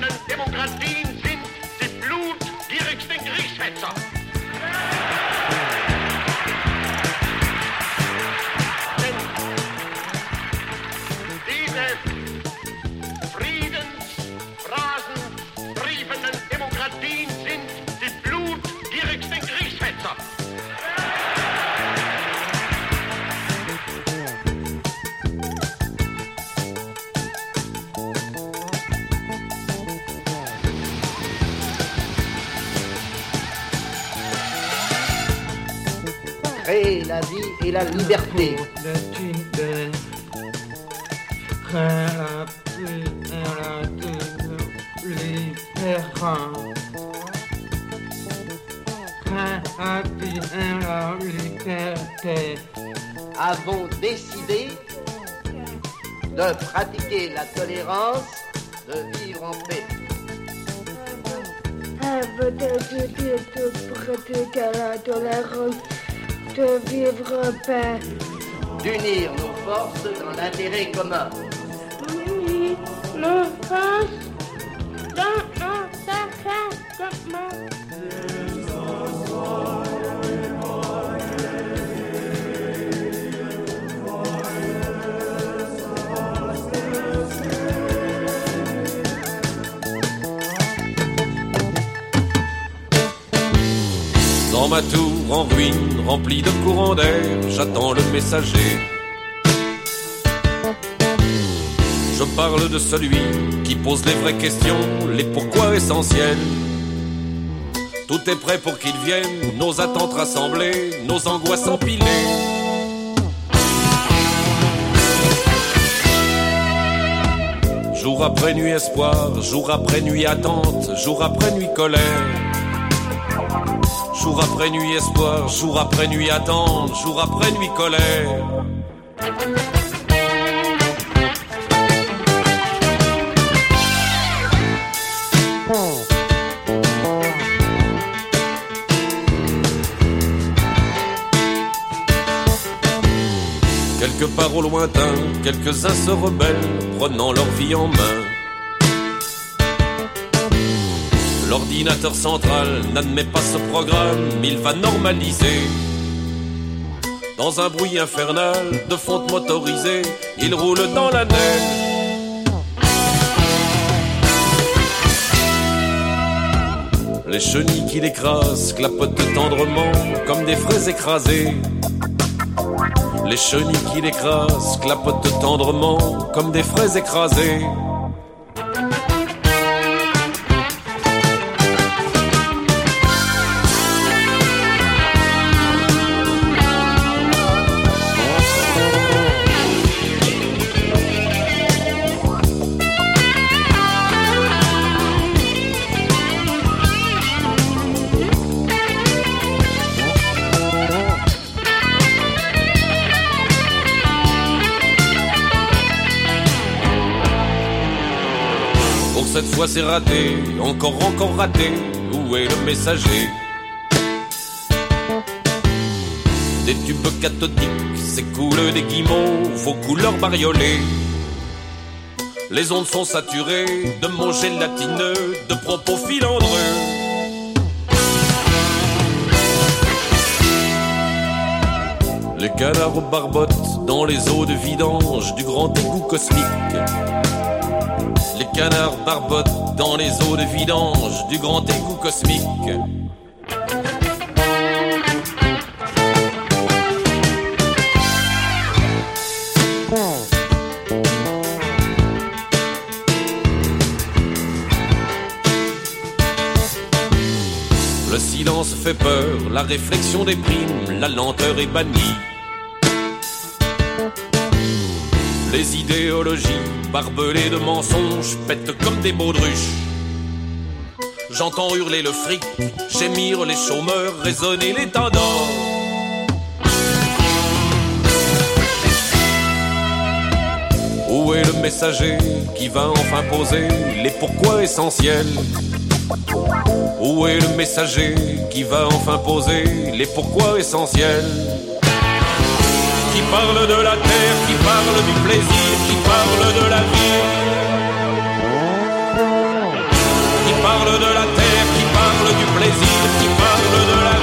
triebenden Demokratien sind die blutgierigsten Kriegshetzer. Denn diese Friedensphrasen triebenden Demokratien sind die blutgierigsten Kriegshetzer. Créer la vie et la liberté. Avons décidé de pratiquer la tolérance, de vivre en paix. Avons décidé de pratiquer la tolérance, de vivre en paix. D'unir nos forces dans l'intérêt commun. Unir nos forces dans l'intérêt commun. Dans ma tour en ruine, remplie de courants d'air, j'attends le messager. Je parle de celui qui pose les vraies questions, les pourquoi essentiels. Tout est prêt pour qu'il vienne, nos attentes rassemblées, nos angoisses empilées. Jour après nuit espoir, jour après nuit attente, jour après nuit colère. Jour après nuit espoir, jour après nuit attente, jour après nuit colère. Quelque part au lointain, quelques-uns se rebellent, prenant leur vie en main. L'ordinateur central n'admet pas ce programme, il va normaliser. Dans un bruit infernal de fonte motorisée, il roule dans la neige. Les chenilles qui l'écrasent clapotent tendrement comme des fraises écrasées. Les chenilles qui l'écrasent clapotent tendrement comme des fraises écrasées. Cette fois c'est raté, encore raté, où est le messager? Des tubes cathodiques s'écoulent des guimauves aux couleurs bariolées. Les ondes sont saturées de mots gélatineux, de propos filandreux. Les canards barbotent dans les eaux de vidange du grand égout cosmique. Les canards barbotent dans les eaux de vidange du grand égout cosmique. Le silence fait peur, la réflexion déprime, la lenteur est bannie. Les idéologies barbelées de mensonges pètent comme des baudruches. J'entends hurler le fric, gémir les chômeurs, résonner les temps d'or. Où est le messager qui va enfin poser les pourquoi essentiels? Où est le messager qui va enfin poser les pourquoi essentiels? Qui parle de la terre, qui parle du plaisir, qui parle de la vie. parle de la terre, qui parle du plaisir, qui parle de la